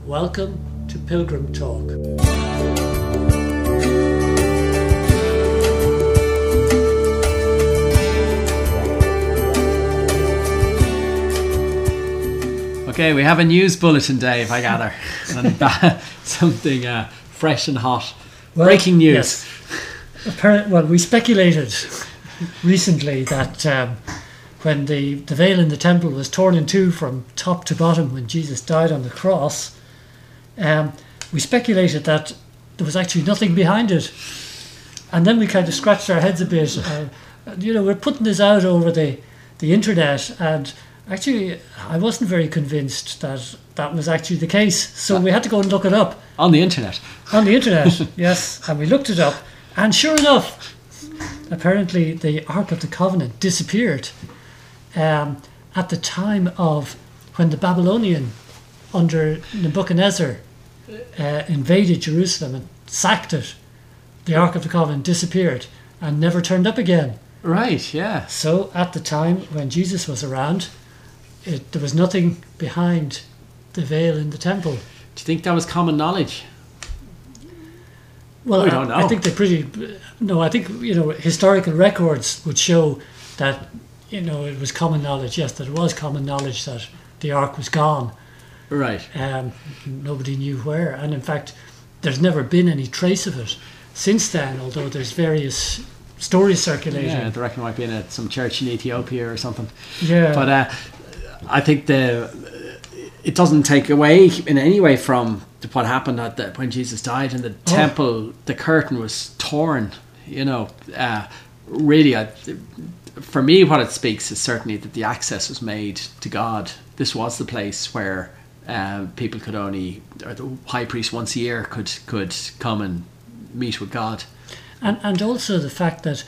Welcome to Pilgrim Talk. Okay, we have a news bulletin, Dave, I gather. And something fresh and hot. Well, breaking news. Yes. We speculated recently that when the veil in the temple was torn in two from top to bottom when Jesus died on the cross, we speculated that there was actually nothing behind it. And then we kind of scratched our heads a bit. We're putting this out over the internet, and actually I wasn't very convinced that that was actually the case. So we had to go and look it up. On the internet? On the internet, yes. And we looked it up. And sure enough, apparently the Ark of the Covenant disappeared at the time of when the Babylonian, under Nebuchadnezzar, invaded Jerusalem and sacked it. The Ark of the Covenant disappeared and never turned up again. Right, yeah. So at the time when Jesus was around, there was nothing behind the veil in the temple. Do you think that was common knowledge? Well, we don't know. I think I think historical records would show that it was common knowledge. Yes, that it was common knowledge that the Ark was gone. Right. Nobody knew where, and in fact, there's never been any trace of it since then. Although there's various stories circulating. Yeah, I reckon it might be in some church in Ethiopia or something. Yeah. But I think it doesn't take away in any way from what happened when Jesus died in the temple. The curtain was torn. Really, for me, what it speaks is certainly that the access was made to God. This was the place where people could or the high priest once a year could come and meet with God. And also the fact that,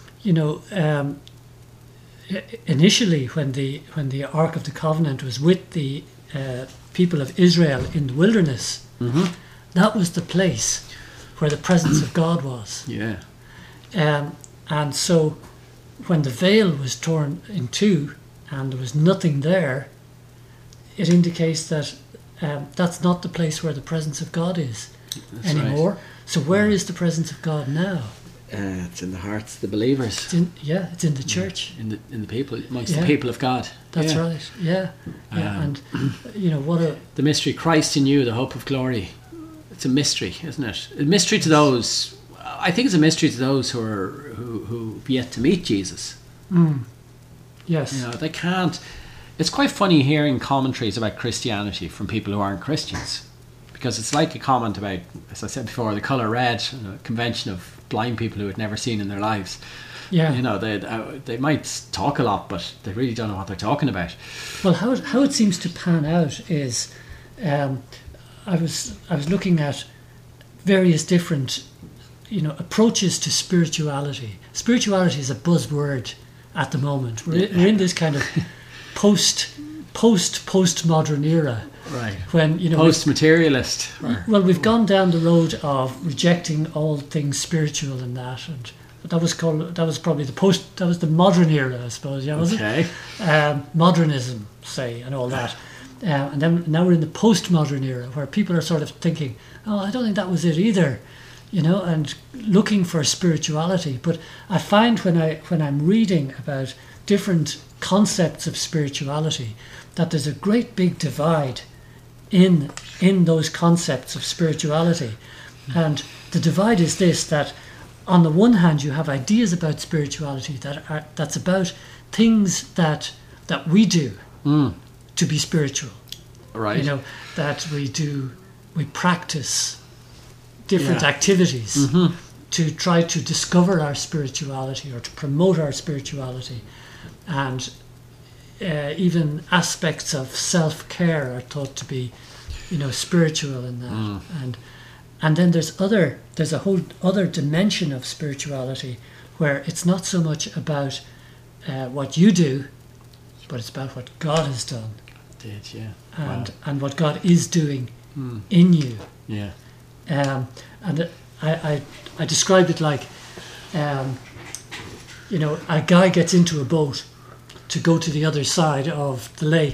initially when the Ark of the Covenant was with the people of Israel in the wilderness, that was the place where the presence of God was. Yeah. And so when the veil was torn in two and there was nothing there, it indicates that that's not the place where the presence of God is anymore. Right. So where is the presence of God now? It's in the hearts of the believers. It's in the church. In the people, amongst the people of God. That's right. Yeah. And the mystery, Christ in you, the hope of glory. It's a mystery, isn't it? A mystery to those. I think it's a mystery to those who've yet to meet Jesus. Yes. They can't. It's quite funny hearing commentaries about Christianity from people who aren't Christians, because it's like a comment about, as I said before, the colour red, a convention of blind people who had never seen in their lives. Yeah. They might talk a lot, but they really don't know what they're talking about. Well, how it seems to pan out is, I was looking at various different, approaches to spirituality. Spirituality is a buzzword at the moment. We're in this kind of postmodern era. Right. When post-materialist. We've gone down the road of rejecting all things spiritual and that, and that was probably the modern era, I suppose. Was okay. It? Modernism, say, and all that. And then now we're in the postmodern era where people are sort of thinking, I don't think that was it either, and looking for spirituality. But I find when I'm reading about different concepts of spirituality that there's a great big divide in those concepts of spirituality. And the divide is this, that on the one hand you have ideas about spirituality that's about things that we do to be spiritual. Right. That we practice different activities to try to discover our spirituality or to promote our spirituality. And even aspects of self-care are thought to be, spiritual in that. And then there's a whole other dimension of spirituality where it's not so much about what you do, but it's about what God has done. Did, yeah. And what God is doing in you. Yeah. And I described it like, a guy gets into a boat to go to the other side of the lake,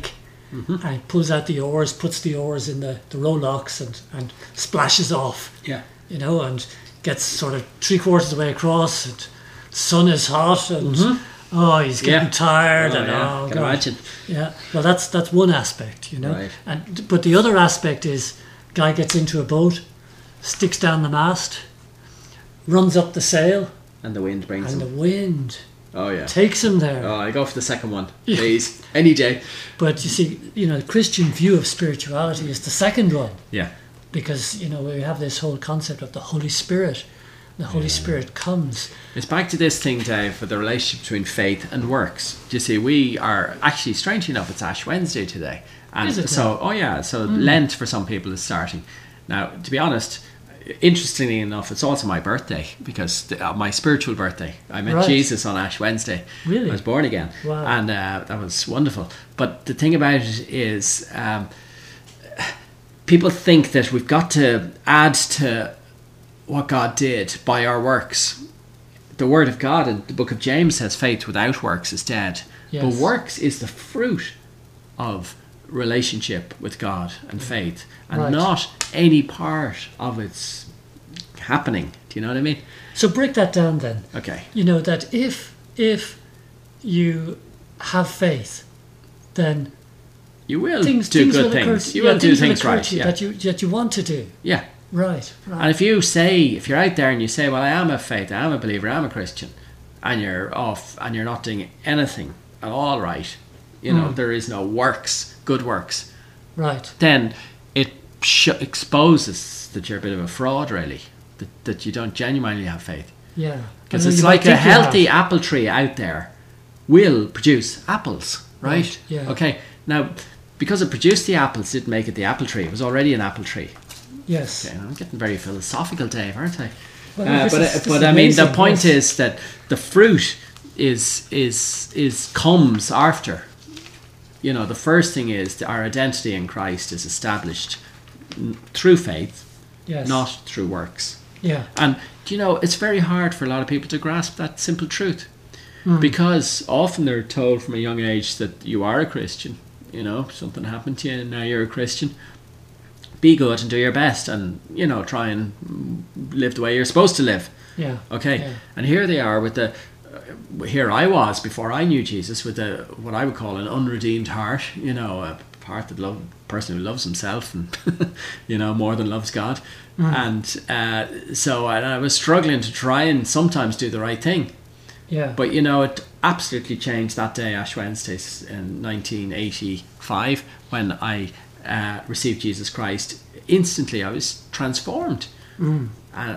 and he pulls out the oars, puts the oars in the rowlocks and splashes off. Yeah. You know, and gets sort of 3/4 of the way across, and sun is hot, and he's getting tired, and can imagine. Yeah, well, that's one aspect, you know. Right. But the other aspect is, guy gets into a boat, sticks down the mast, runs up the sail, and the wind brings and him. the wind Oh yeah, takes him there. Oh, I go for the second one, please, any day. But you see, you know, the Christian view of spirituality is the second one. Yeah. Because, you know, we have this whole concept of the Holy Spirit. The Holy Spirit comes. It's back to this thing, Dave, with the relationship between faith and works. Do you see, we are actually, strangely enough, it's Ash Wednesday today. And is it so, now? So Lent for some people is starting. Now, to be honest, interestingly enough, it's also my birthday, because my spiritual birthday. I met Jesus on Ash Wednesday. Really? I was born again. Wow. And that was wonderful. But the thing about it is, people think that we've got to add to what God did by our works. The Word of God in the book of James says faith without works is dead. Yes. But works is the fruit of relationship with God and faith, and not any part of its happening. Do you know what I mean? So break that down then. Okay. You know, that if you have faith, then you will things do good will things. Occur, you will do things will right. to you that you want to do. Yeah. Right. And if you're out there and you say, well, I am a faith, I am a believer, I am a Christian, and you're off and you're not doing anything at all right, you know, there is no works, good works, right, then it exposes that you're a bit of a fraud, really, that you don't genuinely have faith. Yeah. Because it's like a healthy apple tree out there will produce apples, right? Yeah. Okay, now, because it produced the apples didn't make it the apple tree. It was already an apple tree. Yes. Okay, I'm getting very philosophical, Dave, aren't I? Well, but I mean, the point is that the fruit is comes after. You know, the first thing is that our identity in Christ is established through faith, not through works. Yeah. And you know, it's very hard for a lot of people to grasp that simple truth, because often they're told from a young age that you are a Christian. You know, something happened to you and now you're a Christian. Be good and do your best, and you know, try and live the way you're supposed to live. Yeah. Okay. Yeah. And here they are with here I was before I knew Jesus with what I would call an unredeemed heart. You know, a person who loves himself and you know, more than loves God. And so I was struggling to try and sometimes do the right thing. Yeah. But you know, it absolutely changed that day, Ash Wednesday in 1985, when I received Jesus Christ. Instantly I was transformed, and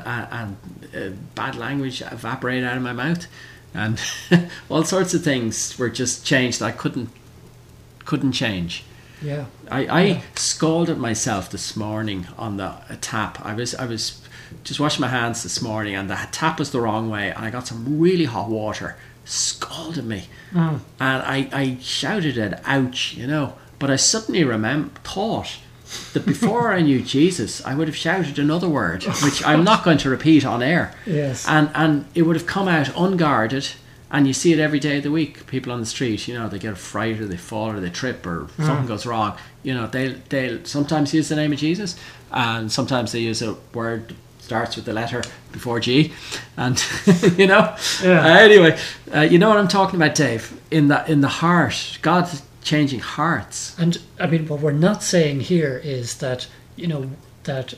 bad language evaporated out of my mouth, and all sorts of things were just changed that I couldn't change. Yeah. I scalded myself this morning on the tap. I was just washing my hands this morning, and the tap was the wrong way, and I got some really hot water, scalded me, and I shouted it, ouch, you know. But I suddenly thought that before I knew Jesus, I would have shouted another word, which I'm not going to repeat on air. Yes. And it would have come out unguarded, and you see it every day of the week. People on the street, you know, they get a fright, or they fall, or they trip, or something goes wrong. You know, they'll sometimes use the name of Jesus, and sometimes they use a word that starts with the letter before G, and you know. Yeah. Anyway, you know what I'm talking about, Dave? In the heart, God's changing hearts. And I mean, what we're not saying here is that, you know, that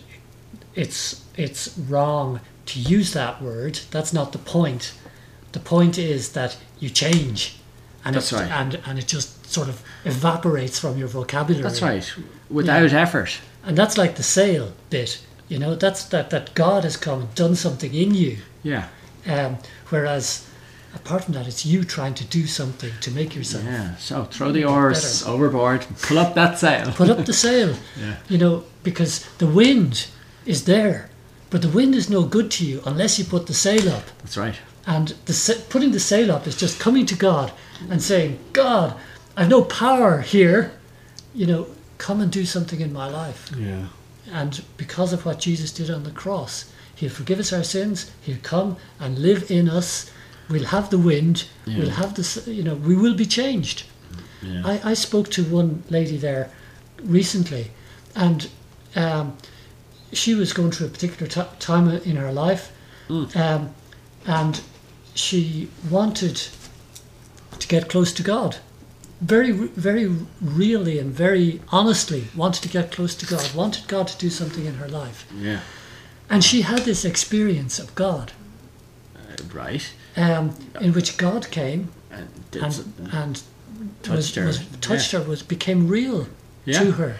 it's wrong to use that word. That's not the point. The point is that you change, and That's right. and it just sort of evaporates from your vocabulary. That's right, without effort. And that's like the sail bit. You know, that's that God has come and done something in you. Yeah. Whereas, apart from that, it's you trying to do something to make yourself. Yeah. So throw the oars overboard, pull up that sail. Put up the sail. Yeah. You know, because the wind is there, but the wind is no good to you unless you put the sail up. That's right. And putting the sail up is just coming to God and saying, God, I've no power here. You know, come and do something in my life. Yeah. And because of what Jesus did on the cross, he'll forgive us our sins. He'll come and live in us. We'll have the wind. Yeah. We'll have the, you know, we will be changed. Yeah. I spoke to one lady there recently, and she was going through a particular time in her life, and she wanted to get close to God. Very, very really and very honestly wanted to get close to God, wanted God to do something in her life. Yeah. And she had this experience of God, Right. in which God came And and touched her. Became real to her.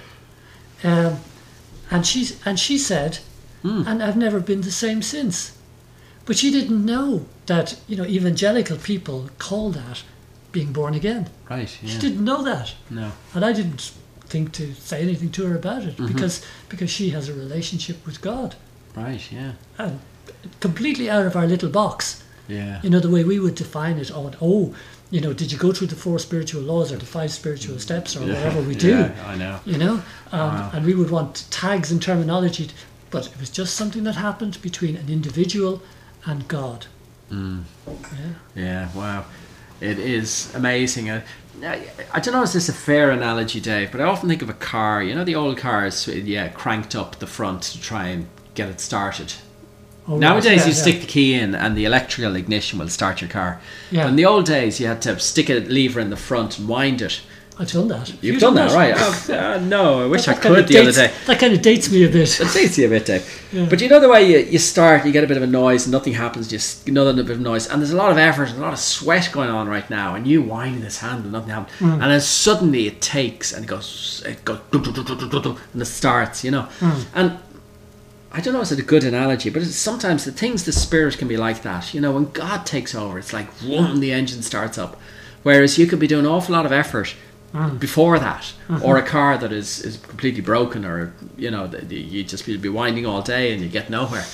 And she said, and I've never been the same since. But she didn't know that, evangelical people call that being born again. Right. Yeah. She didn't know that. No. And I didn't think to say anything to her about it because she has a relationship with God. Right. Yeah. And completely out of our little box. Yeah. The way we would define it did you go through the 4 spiritual laws or the 5 spiritual steps or whatever we do? Yeah, I know. Wow. And we would want tags and terminology, but it was just something that happened between an individual and God. Yeah, wow. It is amazing. I don't know, is this a fair analogy, Dave, but I often think of a car, the old cars, cranked up the front to try and get it started. Oh, Nowadays right. you stick the key in and the electrical ignition will start your car. Yeah. But in the old days you had to stick a lever in the front and wind it. I've done that. You've done that, right? No, I wish I could the other day. That kind of dates me a bit. It dates you a bit, Dave. Yeah. But the way you start, you get a bit of a noise and nothing happens, just another bit of noise. And there's a lot of effort and a lot of sweat going on right now. And you wind this handle, nothing happens. And then suddenly it takes and it goes and it starts, And I don't know if it's a good analogy, but sometimes the things the Spirit can be like that. When God takes over, it's like, whoom, the engine starts up. Whereas you could be doing an awful lot of effort before that, or a car that is completely broken, or you just be winding all day and you get nowhere.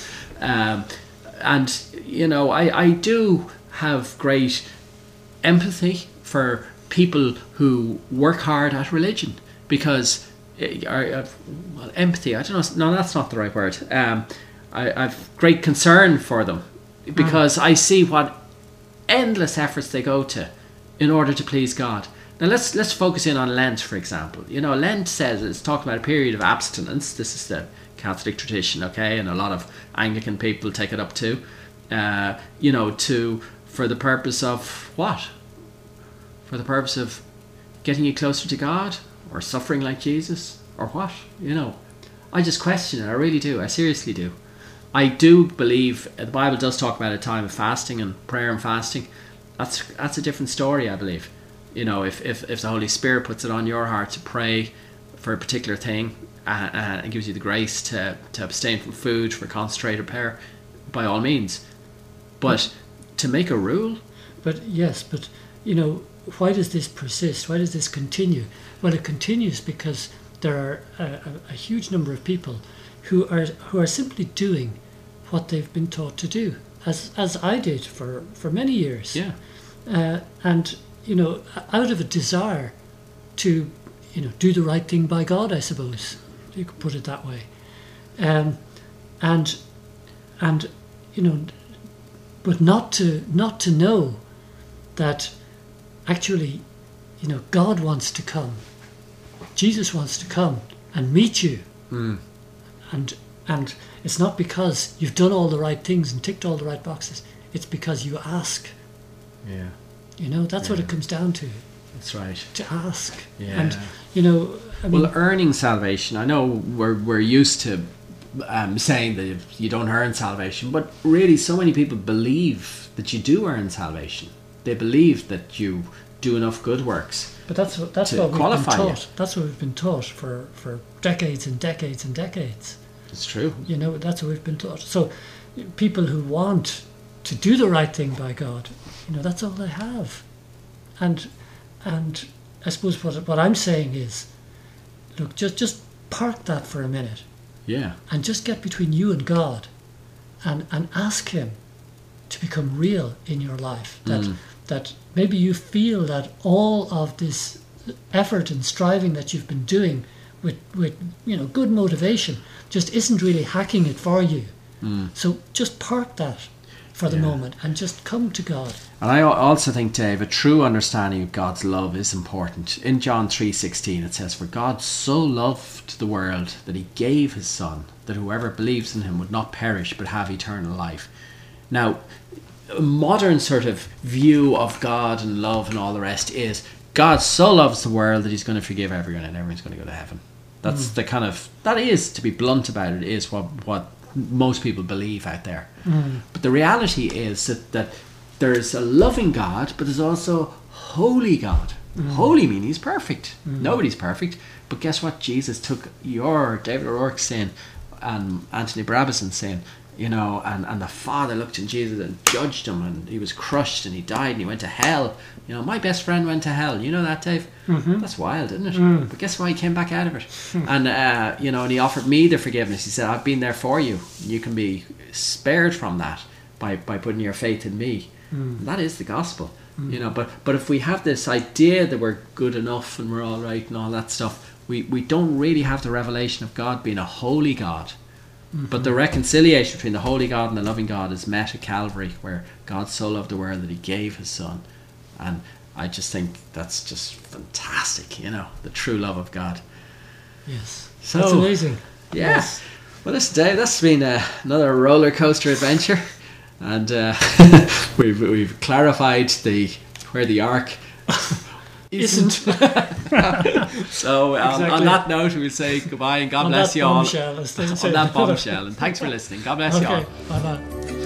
I do have great empathy for people who work hard at religion, because empathy, I don't know, no, that's not the right word. I've great concern for them, because I see what endless efforts they go to in order to please God. Now let's focus in on Lent, for example. Lent says, it's talking about a period of abstinence. This is the Catholic tradition, okay, and a lot of Anglican people take it up too. For the purpose of what? For the purpose of getting you closer to God, or suffering like Jesus, or what? I just question it. I really do. I seriously do. I do believe the Bible does talk about a time of fasting and prayer and fasting. That's a different story, I believe. If the Holy Spirit puts it on your heart to pray for a particular thing and gives you the grace to abstain from food for concentrated prayer, by all means. But to make a rule? But yes, why does this persist? Why does this continue? Well, it continues because there are a huge number of people who are simply doing what they've been taught to do, as I did for many years. Yeah. And out of a desire to do the right thing by God, I suppose you could put it that way. But not to know that actually, God wants to come. Jesus wants to come and meet you. And it's not because you've done all the right things and ticked all the right boxes. It's because you ask. Yeah. That's what it comes down to. That's right. To ask. Yeah. And, earning salvation, I know we're used to saying that you don't earn salvation, but really so many people believe that you do earn salvation. They believe that you do enough good works. But that's what we've been taught. That's what we've been taught for decades and decades and decades. It's true. That's what we've been taught. So people who want to do the right thing by God, that's all they have. And I suppose what I'm saying is, look, just park that for a minute. Yeah. And just get between you and God and ask Him to become real in your life. That maybe you feel that all of this effort and striving that you've been doing with good motivation just isn't really hacking it for you. So just park that for the Yeah. moment and just come to God. And I also think, Dave, a true understanding of God's love is important. In John 3:16 it says, "For God so loved the world that he gave his son, that whoever believes in him would not perish but have eternal life." Now, a modern sort of view of God and love and all the rest is God so loves the world that he's going to forgive everyone and everyone's going to go to heaven. That's the kind of, that is, to be blunt about it, is what most people believe out there. But the reality is that there's a loving God, but there's also holy God. Holy meaning he's perfect. Nobody's perfect. But guess what? Jesus took your David O'Rourke's sin and Anthony Brabazon's sin, you know, and the Father looked in Jesus and judged him, and he was crushed and he died and he went to hell. You know, my best friend went to hell. You know that, Dave? That's wild, isn't it? But guess what? He came back out of it. And, you know, and he offered me the forgiveness. He said, I've been there for you. You can be spared from that by putting your faith in me. And that is the gospel. You know, but if we have this idea that we're good enough and we're all right and all that stuff, we don't really have the revelation of God being a holy God. But the reconciliation between the holy God and the loving God is met at Calvary, where God so loved the world that he gave his son. And I just think that's just fantastic, you know, the true love of God. Yes. So, that's amazing. Yeah. Yes. Well, this day, that's been another roller coaster adventure. And we've clarified where the ark isn't. So on that note, we'll say goodbye and God bless you all. On that bombshell, as they say. On that bombshell. And thanks for listening. God bless you all. Okay, bye-bye.